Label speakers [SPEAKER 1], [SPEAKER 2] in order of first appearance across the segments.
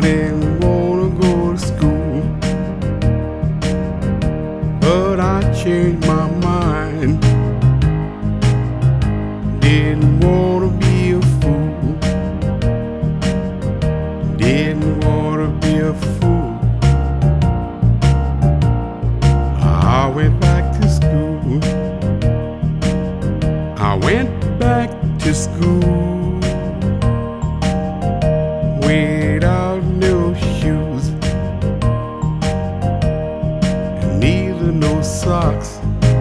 [SPEAKER 1] didn't wanna go to school, but I changed my mind. Didn't wanna be a fool. Didn't wanna be a fool. I went back to school. I went back to school without no shoes, and neither no socks.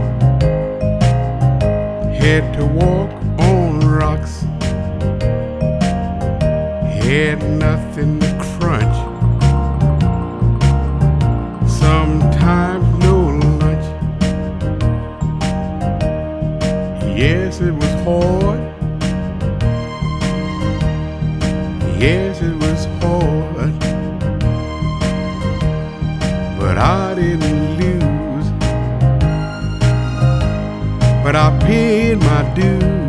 [SPEAKER 1] Had to walk on rocks. Had nothing to crunch. Sometimes no lunch. Yes, it was hard. Yes, it was hard. But I didn't lose. But I paid my dues.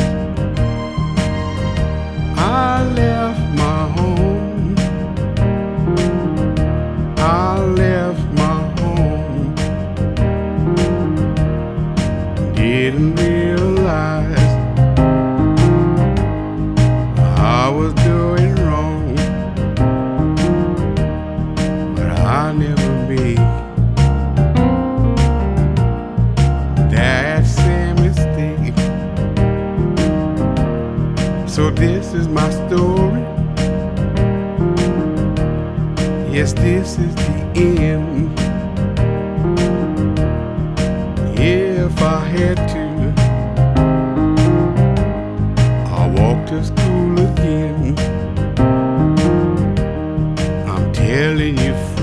[SPEAKER 1] I left my home. I left my home. Didn't realize I was doing wrong, but I never made that same mistake. So this is my story. Yes, this is the end. If I had to, I'll walk to school again. I'm telling you,